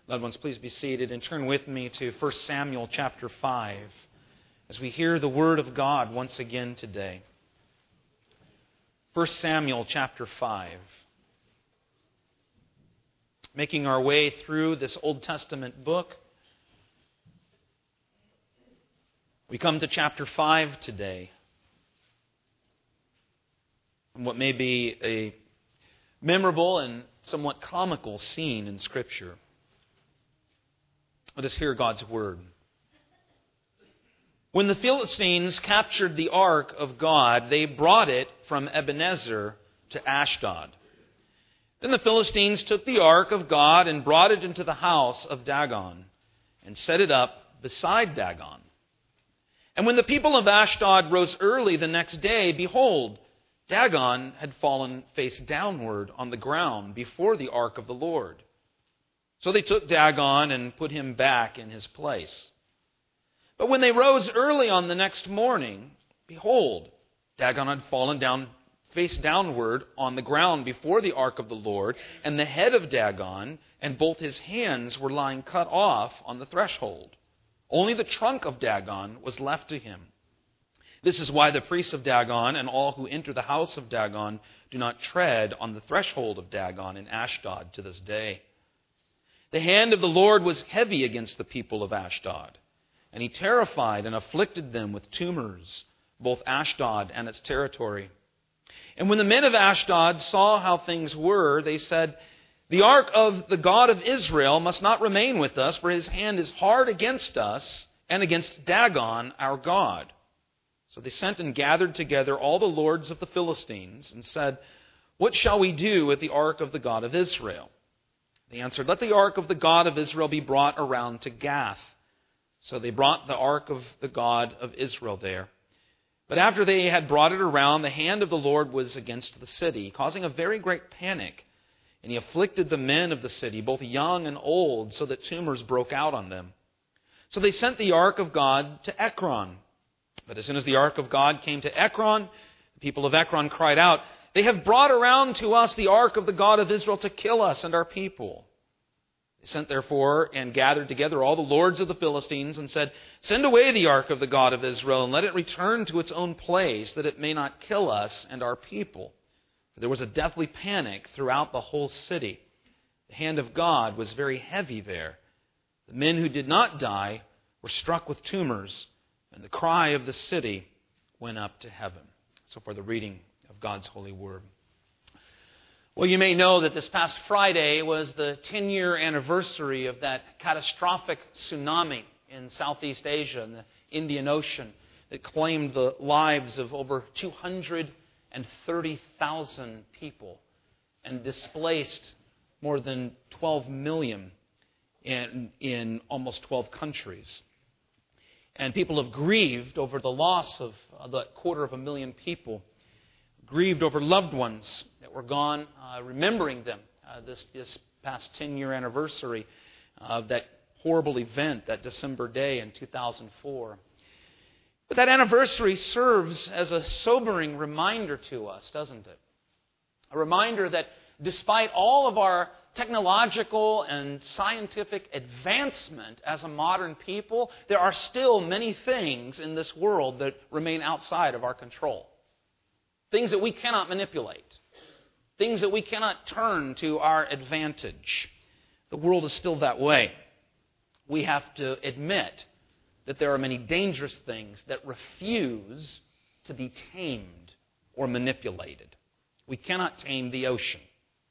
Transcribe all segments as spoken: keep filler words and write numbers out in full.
Loved ones, please be seated and turn with me to First Samuel chapter five as we hear the Word of God once again today. First Samuel chapter five. Making our way through this Old Testament book, we come to chapter five today. And what may be a memorable and somewhat comical scene in Scripture. Let us hear God's Word. When the Philistines captured the ark of God, they brought it from Ebenezer to Ashdod. Then the Philistines took the ark of God and brought it into the house of Dagon and set it up beside Dagon. And when the people of Ashdod rose early the next day, behold, Dagon had fallen face downward on the ground before the ark of the Lord. So they took Dagon and put him back in his place. But when they rose early on the next morning, behold, Dagon had fallen down face downward on the ground before the ark of the Lord, and the head of Dagon and both his hands were lying cut off on the threshold. Only the trunk of Dagon was left to him. This is why the priests of Dagon and all who enter the house of Dagon do not tread on the threshold of Dagon in Ashdod to this day. The hand of the Lord was heavy against the people of Ashdod, and he terrified and afflicted them with tumors, both Ashdod and its territory. And when the men of Ashdod saw how things were, they said, "The ark of the God of Israel must not remain with us, for his hand is hard against us and against Dagon our God." So they sent and gathered together all the lords of the Philistines and said, "What shall we do with the ark of the God of Israel?" They answered, "Let the ark of the God of Israel be brought around to Gath." So they brought the ark of the God of Israel there. But after they had brought it around, the hand of the Lord was against the city, causing a very great panic. And he afflicted the men of the city, both young and old, so that tumors broke out on them. So they sent the ark of God to Ekron. But as soon as the ark of God came to Ekron, the people of Ekron cried out, "They have brought around to us the ark of the God of Israel to kill us and our people." They sent therefore and gathered together all the lords of the Philistines and said, "Send away the ark of the God of Israel and let it return to its own place, that it may not kill us and our people." For there was a deathly panic throughout the whole city. The hand of God was very heavy there. The men who did not die were struck with tumors, and the cry of the city went up to heaven. So for the reading of God's holy word. Well, you may know that this past Friday was the ten-year anniversary of that catastrophic tsunami in Southeast Asia and the Indian Ocean that claimed the lives of over two hundred thirty thousand people and displaced more than twelve million in, in almost twelve countries. And people have grieved over the loss of the quarter of a million people, grieved over loved ones that were gone, uh, remembering them uh, this, this past ten-year anniversary of that horrible event, that December day in two thousand four. But that anniversary serves as a sobering reminder to us, doesn't it? A reminder that despite all of our technological and scientific advancement as a modern people, there are still many things in this world that remain outside of our control. Things that we cannot manipulate. Things that we cannot turn to our advantage. The world is still that way. We have to admit that there are many dangerous things that refuse to be tamed or manipulated. We cannot tame the ocean.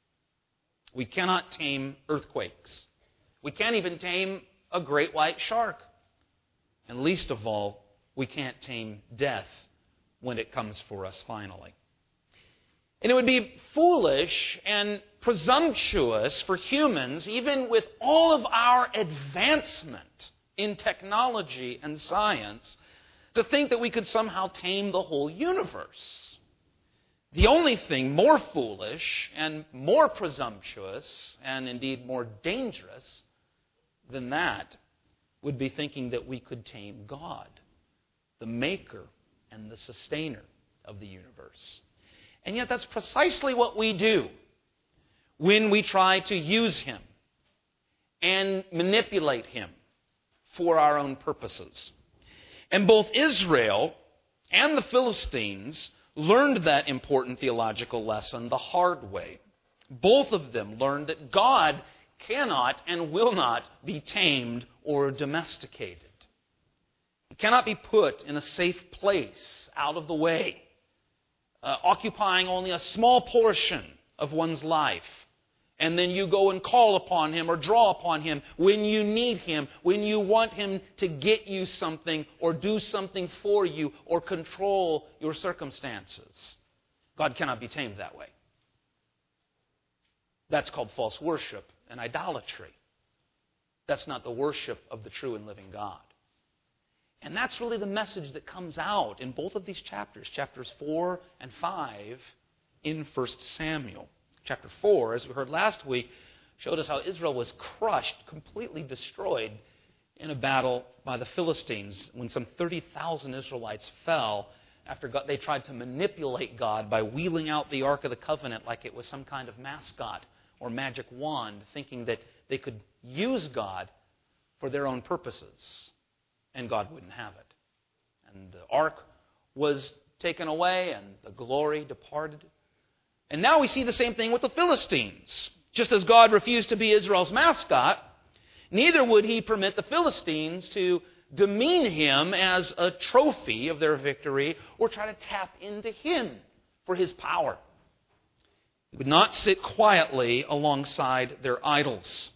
We cannot tame earthquakes. We can't even tame a great white shark. And least of all, we can't tame death when it comes for us finally. And it would be foolish and presumptuous for humans, even with all of our advancement in technology and science, to think that we could somehow tame the whole universe. The only thing more foolish and more presumptuous, and indeed more dangerous than that, would be thinking that we could tame God, the maker and the sustainer of the universe. And yet that's precisely what we do when we try to use Him and manipulate him for our own purposes. And both Israel and the Philistines learned that important theological lesson the hard way. Both of them learned that God cannot and will not be tamed or domesticated. He cannot be put in a safe place out of the way, uh, occupying only a small portion of one's life. And then you go and call upon Him or draw upon Him when you need Him, when you want Him to get you something or do something for you or control your circumstances. God cannot be tamed that way. That's called false worship and idolatry. That's not the worship of the true and living God. And that's really the message that comes out in both of these chapters, chapters four and five in First Samuel. Chapter four, as we heard last week, showed us how Israel was crushed, completely destroyed in a battle by the Philistines when some thirty thousand Israelites fell after God, they tried to manipulate God by wheeling out the Ark of the Covenant like it was some kind of mascot or magic wand, thinking that they could use God for their own purposes, and God wouldn't have it. And the Ark was taken away and the glory departed. And now we see the same thing with the Philistines. Just as God refused to be Israel's mascot, neither would He permit the Philistines to demean Him as a trophy of their victory or try to tap into Him for His power. He would not sit quietly alongside their idols.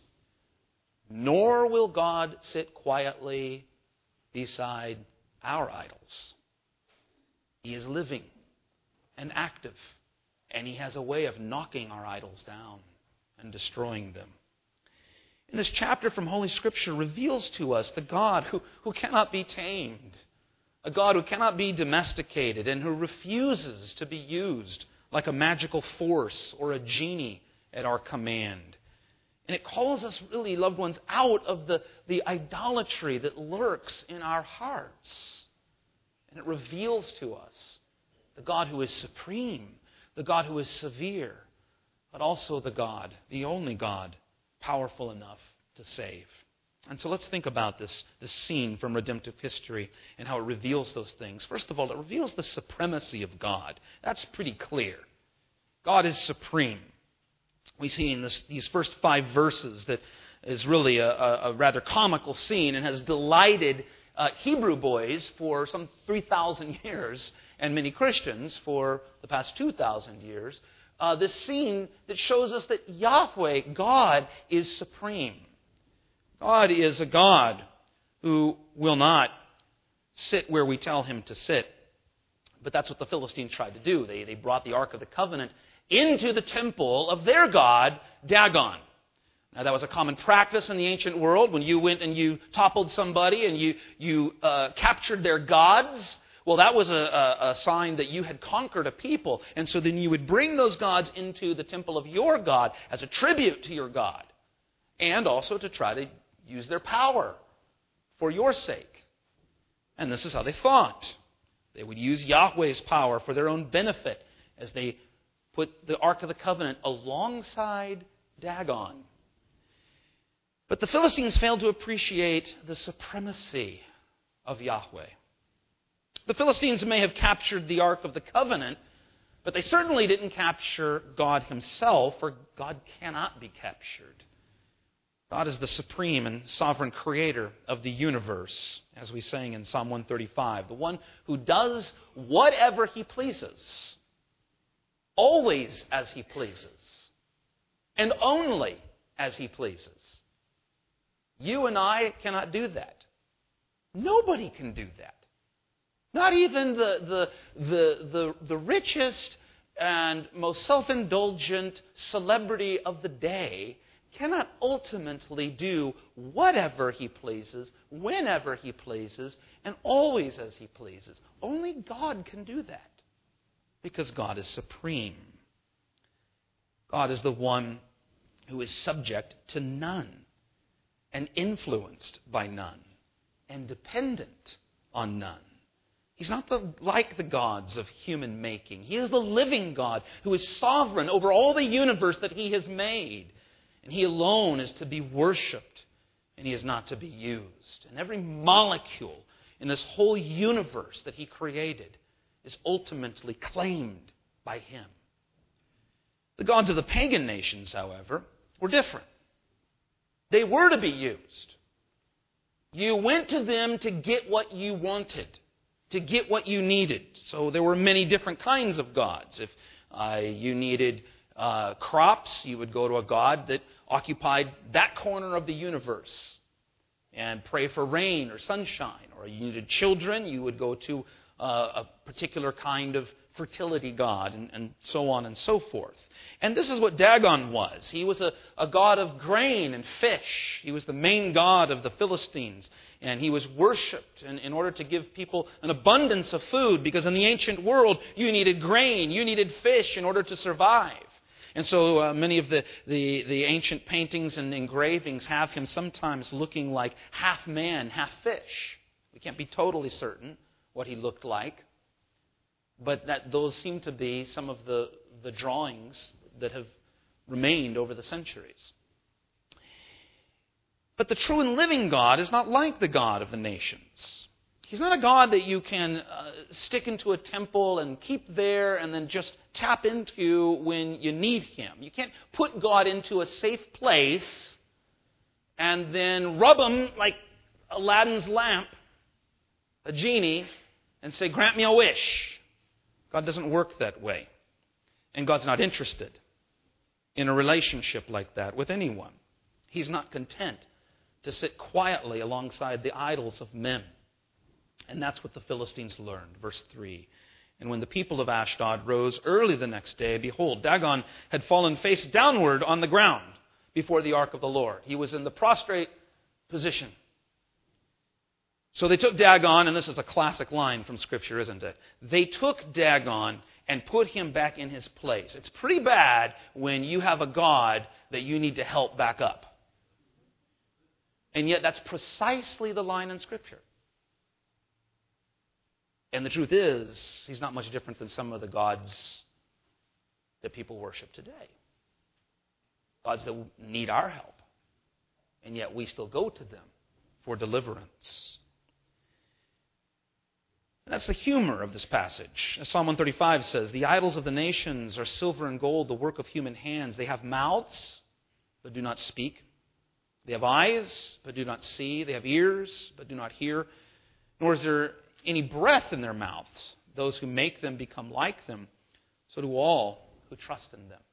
Nor will God sit quietly beside our idols. He is living and active. And He has a way of knocking our idols down and destroying them. And this chapter from Holy Scripture reveals to us the God who, who cannot be tamed, a God who cannot be domesticated and who refuses to be used like a magical force or a genie at our command. And it calls us really, loved ones, out of the, the idolatry that lurks in our hearts. And it reveals to us the God who is supreme, the God who is severe, but also the God, the only God, powerful enough to save. And so let's think about this, this scene from redemptive history and how it reveals those things. First of all, it reveals the supremacy of God. That's pretty clear. God is supreme. We see in this, these first five verses that is really a, a, a rather comical scene and has delighted uh, Hebrew boys for some three thousand years and many Christians for the past two thousand years. Uh, this scene that shows us that Yahweh, God, is supreme. God is a God who will not sit where we tell Him to sit. But that's what the Philistines tried to do. They, they brought the Ark of the Covenant into the temple of their god, Dagon. Now, that was a common practice in the ancient world. When you went and you toppled somebody and you, you uh, captured their gods, well, that was a, a, a sign that you had conquered a people. And so then you would bring those gods into the temple of your God as a tribute to your God. And also to try to use their power for your sake. And this is how they thought. They would use Yahweh's power for their own benefit as they put the Ark of the Covenant alongside Dagon. But the Philistines failed to appreciate the supremacy of Yahweh. The Philistines may have captured the Ark of the Covenant, but they certainly didn't capture God Himself, for God cannot be captured. God is the supreme and sovereign creator of the universe, as we sang in Psalm one thirty-five, the one who does whatever He pleases, always as He pleases, and only as He pleases. You and I cannot do that. Nobody can do that. Not even the, the, the, the, the richest and most self-indulgent celebrity of the day cannot ultimately do whatever he pleases, whenever he pleases, and always as he pleases. Only God can do that, because God is supreme. God is the one who is subject to none, and influenced by none, and dependent on none. He's not the, like the gods of human making. He is the living God who is sovereign over all the universe that He has made. And He alone is to be worshipped, and He is not to be used. And every molecule in this whole universe that He created is ultimately claimed by Him. The gods of the pagan nations, however, were different. They were to be used. You went to them to get what you wanted, to get what you needed. So there were many different kinds of gods. If uh, you needed uh, crops, you would go to a god that occupied that corner of the universe and pray for rain or sunshine. Or you needed children, you would go to uh, a particular kind of fertility god, and, and so on and so forth. And this is what Dagon was. He was a, a god of grain and fish. He was the main god of the Philistines. And he was worshipped in, in order to give people an abundance of food, because in the ancient world, you needed grain, you needed fish in order to survive. And so uh, many of the, the, the ancient paintings and engravings have him sometimes looking like half man, half fish. We can't be totally certain what he looked like, but that those seem to be some of the, the drawings that have remained over the centuries. But the true and living God is not like the God of the nations. He's not a God that you can uh, stick into a temple and keep there and then just tap into when you need Him. You can't put God into a safe place and then rub Him like Aladdin's lamp, a genie, and say, "Grant me a wish." God doesn't work that way. And God's not interested in a relationship like that with anyone. He's not content to sit quietly alongside the idols of men. And that's what the Philistines learned. Verse three. And when the people of Ashdod rose early the next day, behold, Dagon had fallen face downward on the ground before the ark of the Lord. He was in the prostrate position. So they took Dagon, and this is a classic line from Scripture, isn't it? They took Dagon and put him back in his place. It's pretty bad when you have a God that you need to help back up. And yet that's precisely the line in Scripture. And the truth is, He's not much different than some of the gods that people worship today. Gods that need our help. And yet we still go to them for deliverance. That's the humor of this passage. As Psalm one thirty-five says, "The idols of the nations are silver and gold, the work of human hands. They have mouths, but do not speak. They have eyes, but do not see. They have ears, but do not hear. Nor is there any breath in their mouths. Those who make them become like them. So do all who trust in them."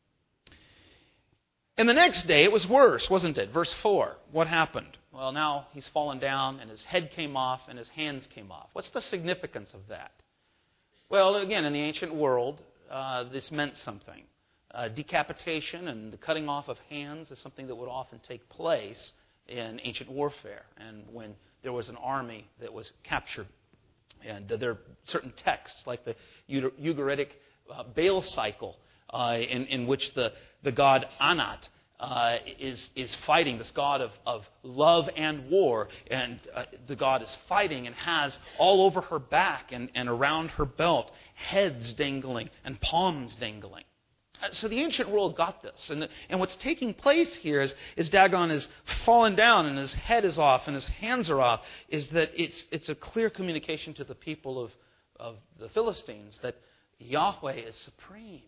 And the next day it was worse, wasn't it? Verse four. What happened? Well, now he's fallen down and his head came off and his hands came off. What's the significance of that? Well, again, in the ancient world, uh, this meant something. Uh, decapitation and the cutting off of hands is something that would often take place in ancient warfare. And when there was an army that was captured, and there are certain texts like the Ugaritic uh, Baal cycle uh, in, in which the, the god Anat uh, is, is fighting, this god of, of love and war. And uh, the god is fighting and has all over her back and, and around her belt heads dangling and palms dangling. So the ancient world got this. And, and what's taking place here is, is Dagon is fallen down and his head is off and his hands are off, is that it's, it's a clear communication to the people of, of the Philistines that Yahweh is supreme.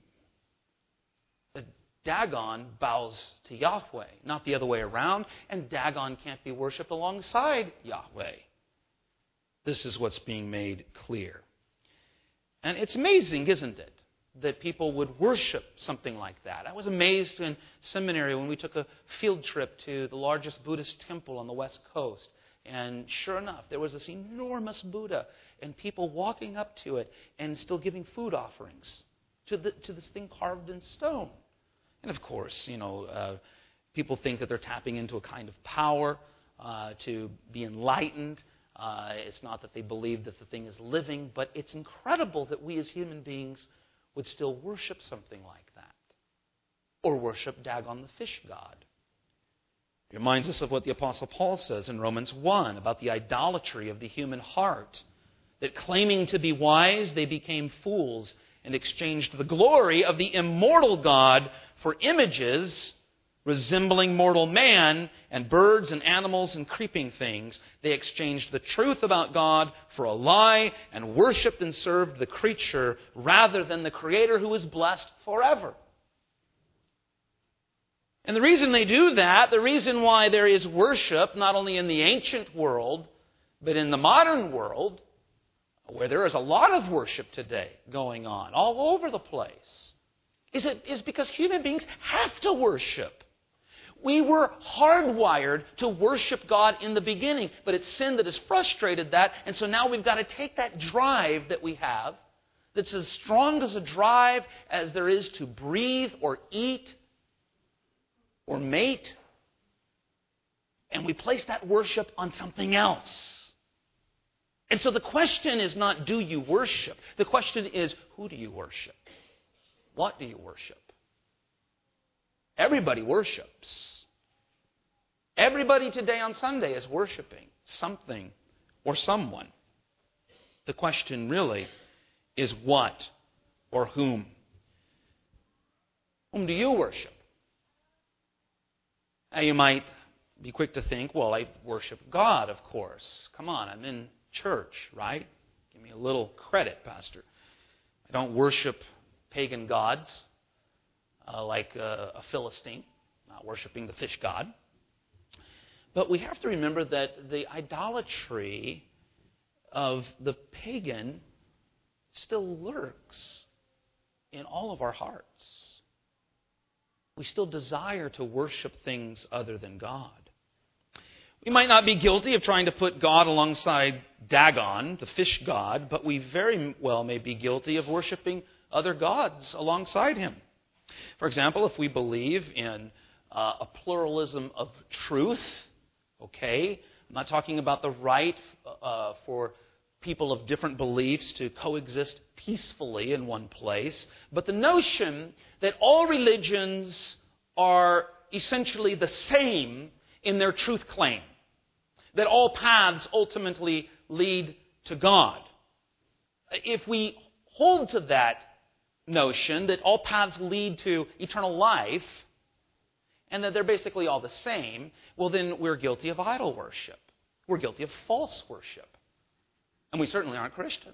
That Dagon bows to Yahweh, not the other way around, and Dagon can't be worshipped alongside Yahweh. This is what's being made clear. And it's amazing, isn't it, that people would worship something like that. I was amazed in seminary when we took a field trip to the largest Buddhist temple on the West Coast. And sure enough, there was this enormous Buddha and people walking up to it and still giving food offerings to, the, to this thing carved in stone. And of course, you know, uh, people think that they're tapping into a kind of power uh, to be enlightened. Uh, it's not that they believe that the thing is living, but it's incredible that we as human beings would still worship something like that. Or worship Dagon the fish god. It reminds us of what the Apostle Paul says in Romans one about the idolatry of the human heart. That claiming to be wise, they became fools and exchanged the glory of the immortal God for images resembling mortal man, and birds and animals and creeping things. They exchanged the truth about God for a lie and worshipped and served the creature rather than the Creator who is blessed forever. And the reason they do that, the reason why there is worship, not only in the ancient world, but in the modern world, where there is a lot of worship today going on all over the place, is, it, is because human beings have to worship. We were hardwired to worship God in the beginning, but it's sin that has frustrated that, and so now we've got to take that drive that we have, that's as strong as a drive as there is to breathe or eat or mate, and we place that worship on something else. And so the question is not, do you worship? The question is, who do you worship? What do you worship? Everybody worships. Everybody today on Sunday is worshiping something or someone. The question really is what or whom? Whom do you worship? Now you might be quick to think, well, I worship God, of course. Come on, I'm in church, right? Give me a little credit, Pastor. I don't worship pagan gods uh, like uh, a Philistine, not worshiping the fish god. But we have to remember that the idolatry of the pagan still lurks in all of our hearts. We still desire to worship things other than God. We might not be guilty of trying to put God alongside Dagon, the fish god, but we very well may be guilty of worshiping other gods alongside him. For example, if we believe in uh, a pluralism of truth, okay, I'm not talking about the right uh, for people of different beliefs to coexist peacefully in one place, but the notion that all religions are essentially the same in their truth claim, that all paths ultimately lead to God. If we hold to that notion that all paths lead to eternal life, and that they're basically all the same, well then we're guilty of idol worship. We're guilty of false worship. And we certainly aren't Christians.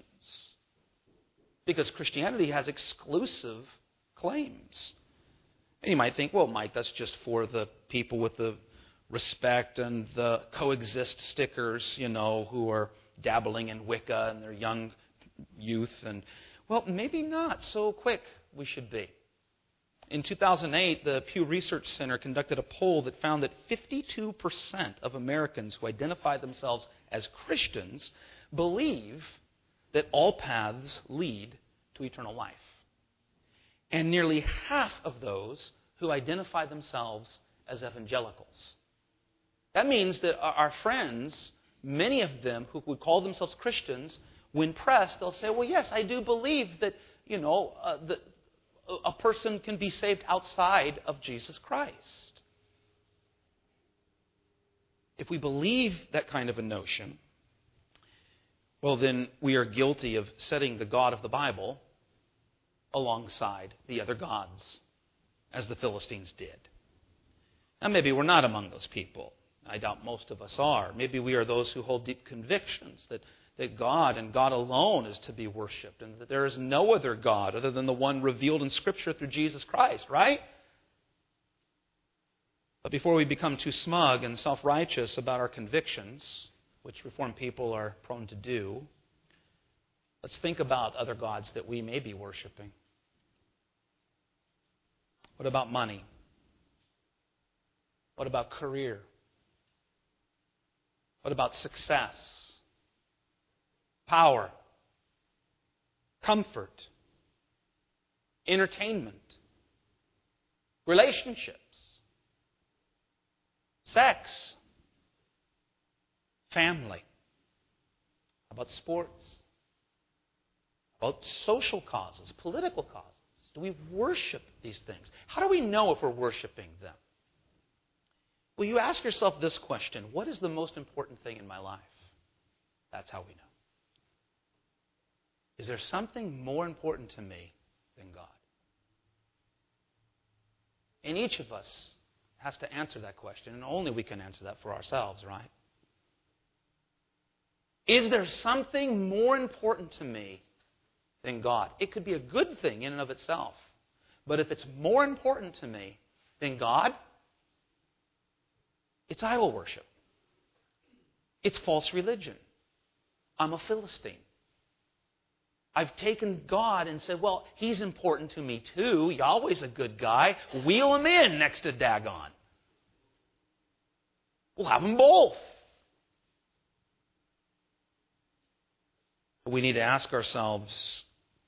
Because Christianity has exclusive claims. And you might think, well, Mike, that's just for the people with the respect and the coexist stickers, you know, who are dabbling in Wicca and their young youth. And well, maybe not so quick we should be. In two thousand eight, the Pew Research Center conducted a poll that found that fifty-two percent of Americans who identify themselves as Christians believe that all paths lead to eternal life. And nearly half of those who identify themselves as evangelicals. That means that our friends, many of them who would call themselves Christians, when pressed, they'll say, well, yes, I do believe that, you know, uh, that a person can be saved outside of Jesus Christ. If we believe that kind of a notion, well, then we are guilty of setting the God of the Bible alongside the other gods, as the Philistines did. Now, maybe we're not among those people. I doubt most of us are. Maybe we are those who hold deep convictions that, that God and God alone is to be worshipped, and that there is no other God other than the one revealed in Scripture through Jesus Christ, right? But before we become too smug and self-righteous about our convictions, which Reformed people are prone to do, let's think about other gods that we may be worshiping. What about money? What about career? What about success? Power? Comfort? Entertainment? Relationships? Sex? Family? How about sports? How about social causes, political causes? Do we worship these things? How do we know if we're worshiping them? Well, you ask yourself this question: what is the most important thing in my life? That's how we know. Is there something more important to me than God? And each of us has to answer that question, and only we can answer that for ourselves, right? Is there something more important to me than God? It could be a good thing in and of itself. But if it's more important to me than God, it's idol worship. It's false religion. I'm a Philistine. I've taken God and said, well, He's important to me too. Yahweh's a good guy. Wheel Him in next to Dagon. We'll have them both. But we need to ask ourselves,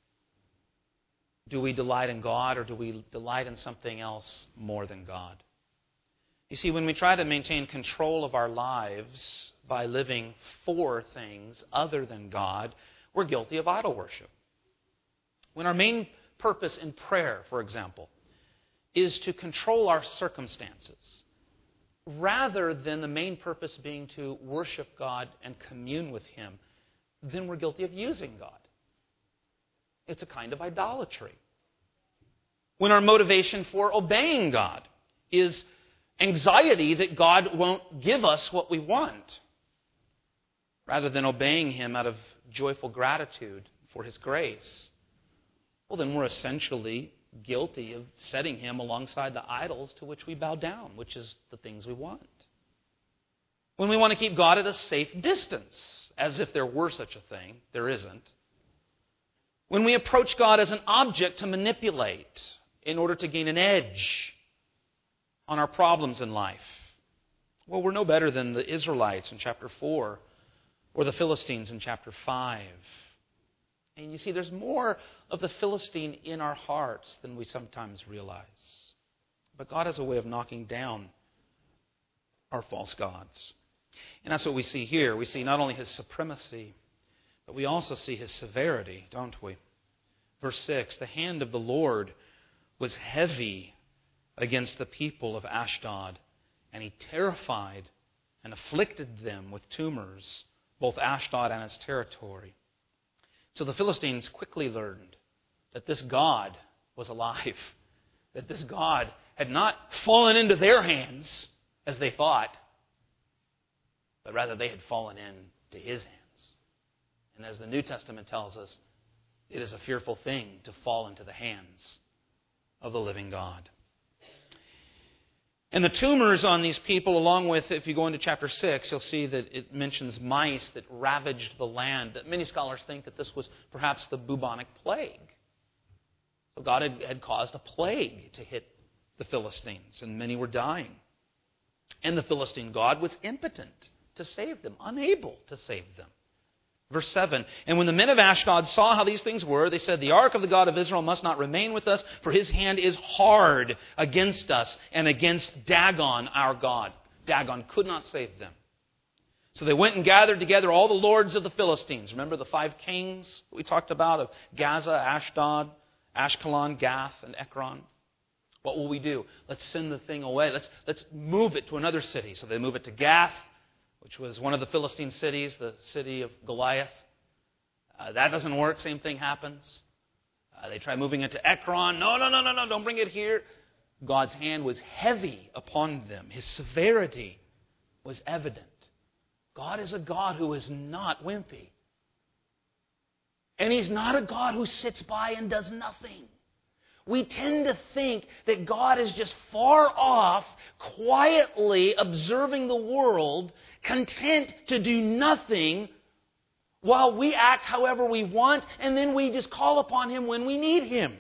do we delight in God or do we delight in something else more than God? You see, when we try to maintain control of our lives by living for things other than God, we're guilty of idol worship. When our main purpose in prayer, for example, is to control our circumstances, rather than the main purpose being to worship God and commune with Him, then we're guilty of using God. It's a kind of idolatry. When our motivation for obeying God is anxiety that God won't give us what we want, rather than obeying Him out of joyful gratitude for His grace, well, then we're essentially guilty of setting Him alongside the idols to which we bow down, which is the things we want. When we want to keep God at a safe distance, as if there were such a thing, there isn't. When we approach God as an object to manipulate in order to gain an edge on our problems in life, well, we're no better than the Israelites in chapter four or the Philistines in chapter five. And you see, there's more of the Philistine in our hearts than we sometimes realize. But God has a way of knocking down our false gods. And that's what we see here. We see not only His supremacy, but we also see His severity, don't we? Verse six, the hand of the Lord was heavy against the people of Ashdod, and He terrified and afflicted them with tumors, both Ashdod and its territory. So the Philistines quickly learned that this God was alive, that this God had not fallen into their hands as they thought, but rather they had fallen into His hands. And as the New Testament tells us, it is a fearful thing to fall into the hands of the living God. And the tumors on these people, along with, if you go into chapter six, you'll see that it mentions mice that ravaged the land. Many scholars think that this was perhaps the bubonic plague. So God had, had caused a plague to hit the Philistines, and many were dying. And the Philistine God was impotent to save them, unable to save them. Verse seven, and when the men of Ashdod saw how these things were, they said, the ark of the God of Israel must not remain with us, for His hand is hard against us and against Dagon, our God. Dagon could not save them. So they went and gathered together all the lords of the Philistines. Remember the five kings we talked about of Gaza, Ashdod, Ashkelon, Gath, and Ekron? What will we do? Let's send the thing away. Let's, let's move it to another city. So they move it to Gath, which was one of the Philistine cities, the city of Goliath. Uh, that doesn't work. Same thing happens. Uh, they try moving it to Ekron. No, no, no, no, no, don't bring it here. God's hand was heavy upon them. His severity was evident. God is a God who is not wimpy. And He's not a God who sits by and does nothing. We tend to think that God is just far off, quietly observing the world, content to do nothing while we act however we want, and then we just call upon Him when we need Him.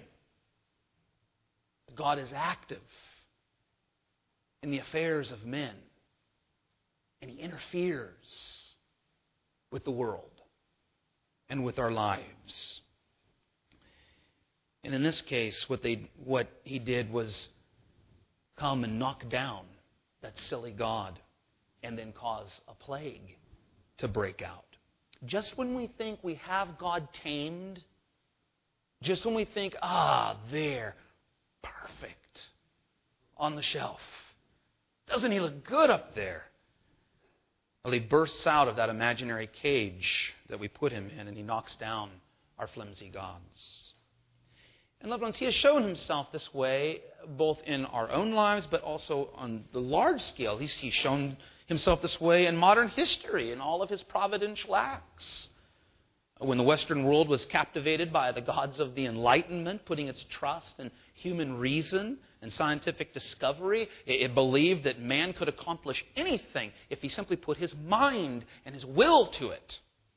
God is active in the affairs of men, and He interferes with the world and with our lives. And in this case, what they what He did was come and knock down that silly god and then cause a plague to break out. Just when we think we have God tamed, just when we think, ah, there, perfect, on the shelf. Doesn't He look good up there? Well, He bursts out of that imaginary cage that we put Him in, and He knocks down our flimsy gods. And loved ones, He has shown Himself this way, both in our own lives, but also on the large scale. He's, he's shown Himself this way in modern history, in all of His providential acts. When the Western world was captivated by the gods of the Enlightenment, putting its trust in human reason and scientific discovery, it, it believed that man could accomplish anything if he simply put his mind and his will to it.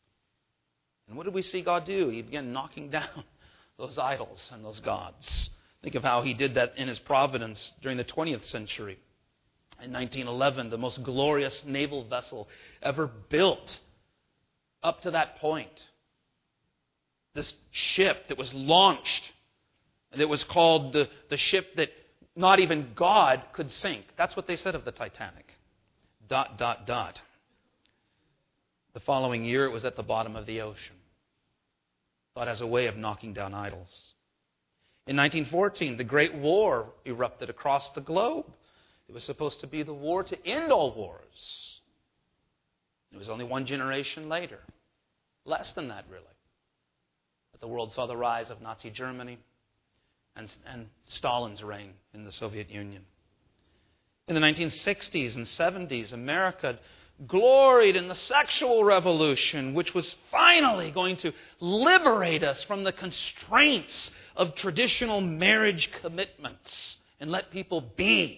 And what did we see God do? He began knocking down those idols and those gods. Think of how He did that in His providence during the twentieth century. In nineteen eleven, the most glorious naval vessel ever built up to that point. This ship that was launched, and it was called the, the ship that not even God could sink. That's what they said of the Titanic. Dot, dot, dot. The following year, it was at the bottom of the ocean. God has a way of knocking down idols. In nineteen fourteen, the Great War erupted across the globe. It was supposed to be the war to end all wars. It was only one generation later. Less than that, really. But the world saw the rise of Nazi Germany and, and Stalin's reign in the Soviet Union. In the nineteen sixties and seventies, America gloried in the sexual revolution, which was finally going to liberate us from the constraints of traditional marriage commitments and let people be.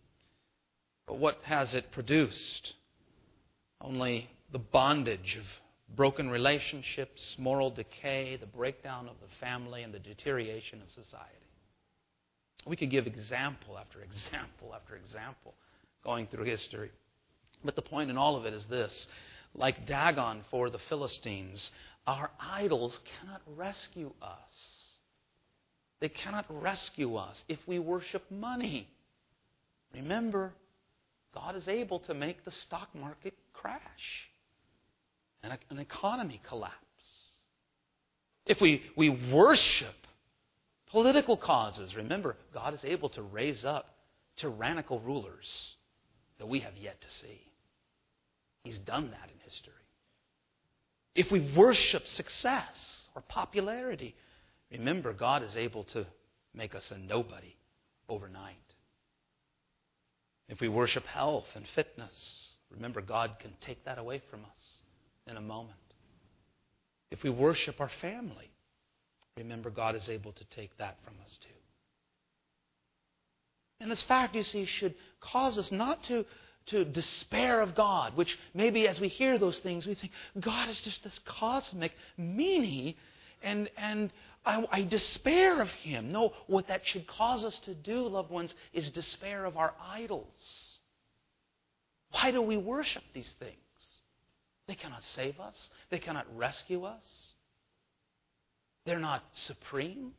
But what has it produced? Only the bondage of broken relationships, moral decay, the breakdown of the family, and the deterioration of society. We could give example after example after example going through history. But the point in all of it is this. Like Dagon for the Philistines, our idols cannot rescue us. They cannot rescue us if we worship money. Remember, God is able to make the stock market crash and an economy collapse. If we, we worship political causes, remember, God is able to raise up tyrannical rulers that we have yet to see. He's done that in history. If we worship success or popularity, remember, God is able to make us a nobody overnight. If we worship health and fitness, remember, God can take that away from us in a moment. If we worship our family, remember, God is able to take that from us too. And this fact, you see, should cause us not to, to despair of God, which maybe as we hear those things, we think, God is just this cosmic meanie, and, and I, I despair of Him. No, what that should cause us to do, loved ones, is despair of our idols. Why do we worship these things? They cannot save us. They cannot rescue us. They're not supreme.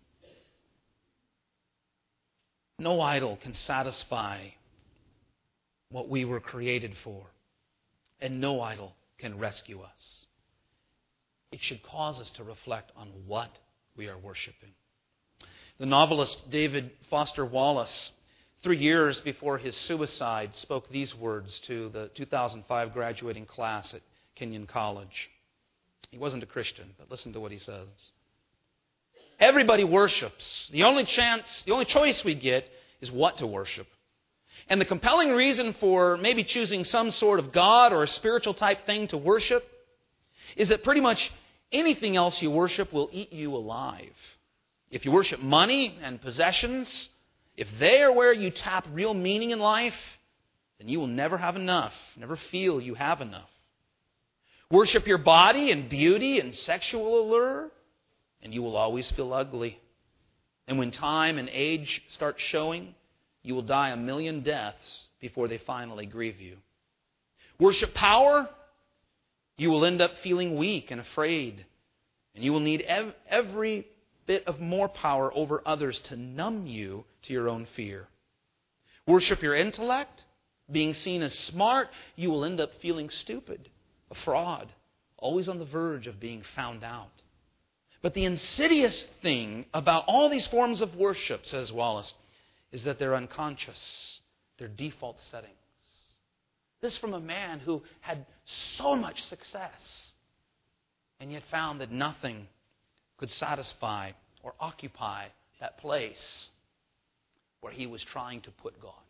No idol can satisfy what we were created for. And no idol can rescue us. It should cause us to reflect on what we are worshiping. The novelist David Foster Wallace, three years before his suicide, spoke these words to the two thousand five graduating class at Kenyon College. He wasn't a Christian, but listen to what he says. Everybody worships. The only chance, the only choice we get is what to worship. And the compelling reason for maybe choosing some sort of God or a spiritual type thing to worship is that pretty much anything else you worship will eat you alive. If you worship money and possessions, if they are where you tap real meaning in life, then you will never have enough, never feel you have enough. Worship your body and beauty and sexual allure, and you will always feel ugly. And when time and age start showing, you will die a million deaths before they finally grieve you. Worship power, you will end up feeling weak and afraid. And you will need ev- every bit of more power over others to numb you to your own fear. Worship your intellect, being seen as smart, you will end up feeling stupid, a fraud, always on the verge of being found out. But the insidious thing about all these forms of worship, says Wallace, is that they're unconscious. They're default settings. This from a man who had so much success and yet found that nothing could satisfy or occupy that place where he was trying to put God.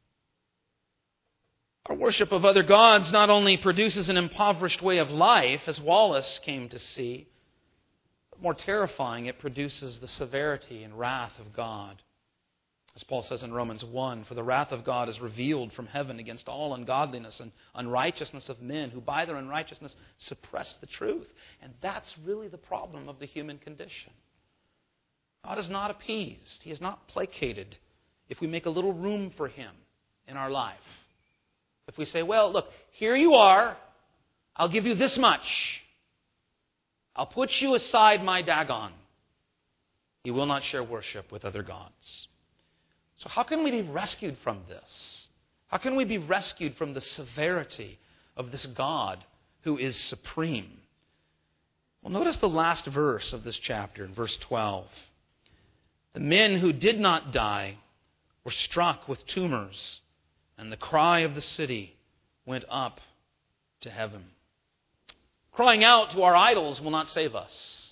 Our worship of other gods not only produces an impoverished way of life, as Wallace came to see, but more terrifying, it produces the severity and wrath of God. As Paul says in Romans one, "For the wrath of God is revealed from heaven against all ungodliness and unrighteousness of men who by their unrighteousness suppress the truth." And that's really the problem of the human condition. God is not appeased. He is not placated if we make a little room for Him in our life. If we say, well, look, here you are. I'll give you this much. I'll put you aside my Dagon. He will not share worship with other gods. So how can we be rescued from this? How can we be rescued from the severity of this God who is supreme? Well, notice the last verse of this chapter, in verse twelve. "The men who did not die were struck with tumors, and the cry of the city went up to heaven." Crying out to our idols will not save us.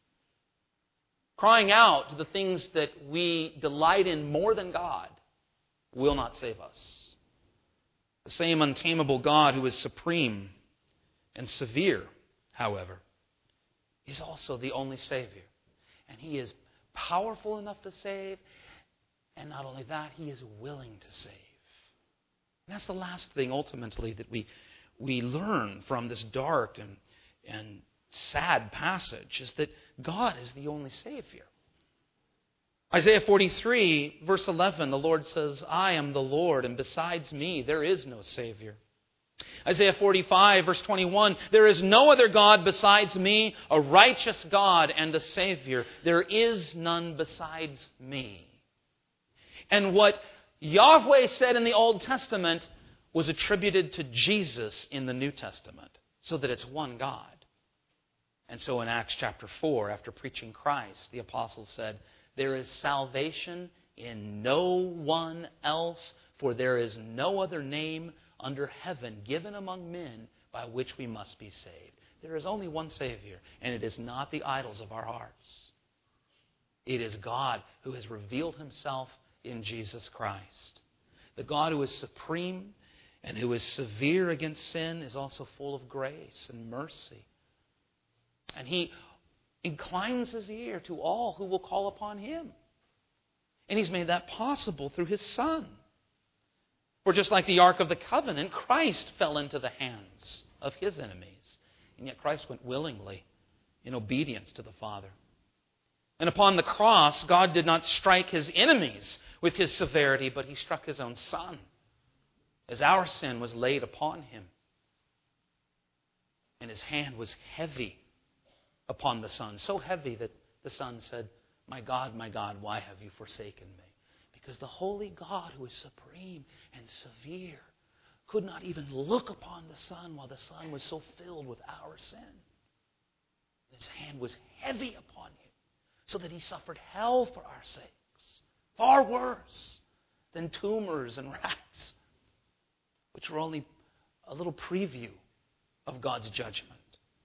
Crying out to the things that we delight in more than God will not save us. The same untamable God who is supreme and severe, however, is also the only Savior. And He is powerful enough to save, and not only that, He is willing to save. And that's the last thing, ultimately, that we we learn from this dark and, and sad passage, is that God is the only Savior. Isaiah forty-three, verse eleven, the Lord says, "I am the Lord, and besides me there is no Savior." Isaiah forty-five, verse twenty-one, "There is no other God besides me, a righteous God and a Savior. There is none besides me." And what Yahweh said in the Old Testament was attributed to Jesus in the New Testament, so that it's one God. And so in Acts chapter four, after preaching Christ, the apostles said, "There is salvation in no one else, for there is no other name under heaven given among men by which we must be saved." There is only one Savior, and it is not the idols of our hearts. It is God who has revealed Himself in Jesus Christ. The God who is supreme and who is severe against sin is also full of grace and mercy. And He inclines His ear to all who will call upon Him. And He's made that possible through His Son. For just like the Ark of the Covenant, Christ fell into the hands of His enemies. And yet Christ went willingly in obedience to the Father. And upon the cross, God did not strike His enemies with His severity, but He struck His own Son, as our sin was laid upon Him. And His hand was heavy upon the Son, so heavy that the Son said, "My God, my God, why have you forsaken me?" Because the holy God, who is supreme and severe, could not even look upon the Son while the Son was so filled with our sin. His hand was heavy upon Him, so that He suffered hell for our sakes, far worse than tumors and rats, which were only a little preview of God's judgment.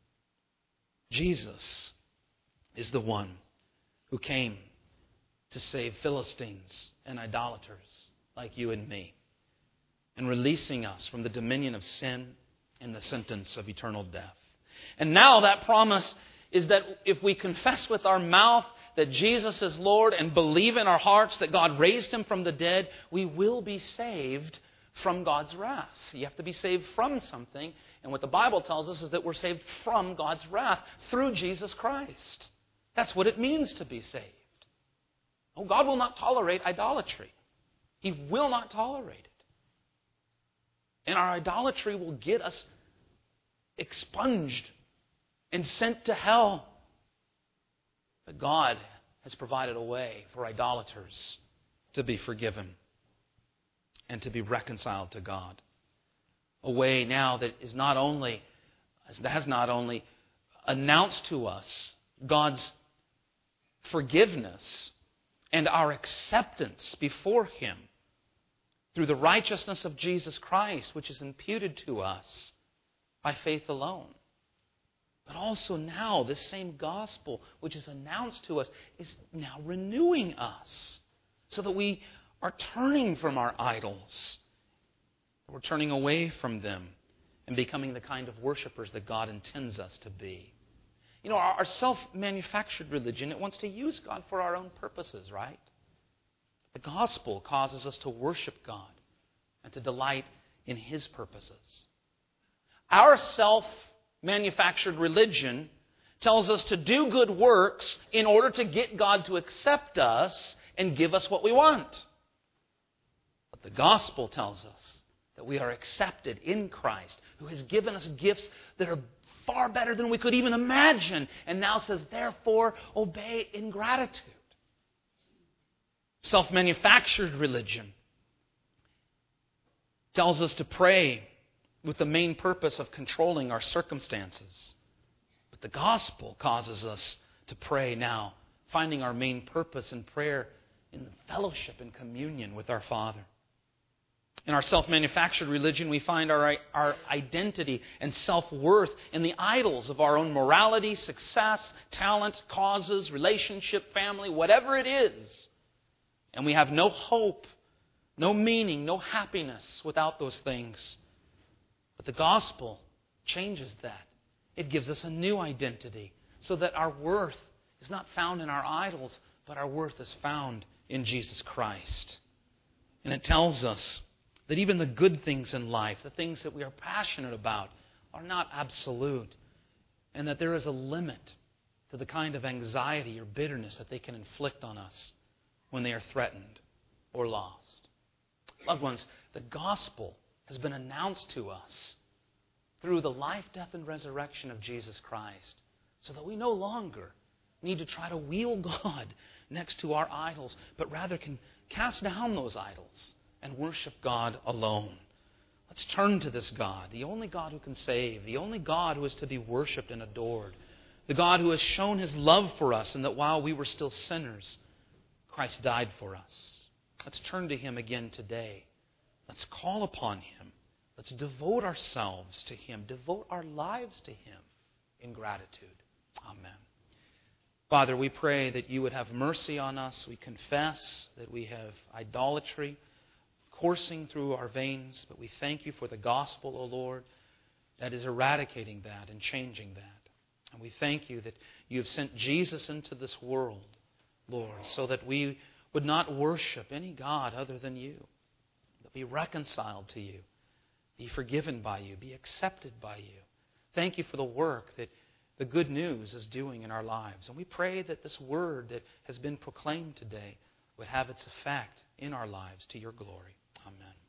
Jesus is the one who came to save Philistines and idolaters like you and me, and releasing us from the dominion of sin and the sentence of eternal death. And now that promise is that if we confess with our mouth that Jesus is Lord and believe in our hearts that God raised Him from the dead, we will be saved from God's wrath. You have to be saved from something, and what the Bible tells us is that we're saved from God's wrath through Jesus Christ. That's what it means to be saved. Oh, God will not tolerate idolatry. He will not tolerate it. And our idolatry will get us expunged and sent to hell. But God has provided a way for idolaters to be forgiven and to be reconciled to God. A way now that is not only has not only announced to us God's forgiveness and our acceptance before Him through the righteousness of Jesus Christ, which is imputed to us by faith alone. But also now, this same gospel, which is announced to us, is now renewing us so that we are turning from our idols. We're turning away from them and becoming the kind of worshipers that God intends us to be. You know, our, our self-manufactured religion, it wants to use God for our own purposes, right? The gospel causes us to worship God and to delight in His purposes. Our self-manufactured religion tells us to do good works in order to get God to accept us and give us what we want. But the gospel tells us that we are accepted in Christ, who has given us gifts that are far better than we could even imagine, and now says, therefore, obey in gratitude. Self-manufactured religion tells us to pray with the main purpose of controlling our circumstances. But the gospel causes us to pray now, finding our main purpose in prayer in fellowship and communion with our Father. In our self-manufactured religion, we find our, our identity and self-worth in the idols of our own morality, success, talent, causes, relationship, family, whatever it is. And we have no hope, no meaning, no happiness without those things. But the gospel changes that. It gives us a new identity so that our worth is not found in our idols, but our worth is found in Jesus Christ. And it tells us that even the good things in life, the things that we are passionate about, are not absolute. And that there is a limit to the kind of anxiety or bitterness that they can inflict on us when they are threatened or lost. Loved ones, the gospel has been announced to us through the life, death, and resurrection of Jesus Christ, so that we no longer need to try to wheel God next to our idols, but rather can cast down those idols and worship God alone. Let's turn to this God, the only God who can save, the only God who is to be worshipped and adored, the God who has shown His love for us, and that while we were still sinners, Christ died for us. Let's turn to Him again today. Let's call upon Him. Let's devote ourselves to Him, devote our lives to Him in gratitude. Amen. Father, we pray that You would have mercy on us. We confess that we have idolatry coursing through our veins, but we thank You for the gospel, O Lord, that is eradicating that and changing that. And we thank You that You have sent Jesus into this world, Lord, so that we would not worship any God other than You, but be reconciled to You, be forgiven by You, be accepted by You. Thank You for the work that the good news is doing in our lives. And we pray that this word that has been proclaimed today would have its effect in our lives to Your glory. Amen.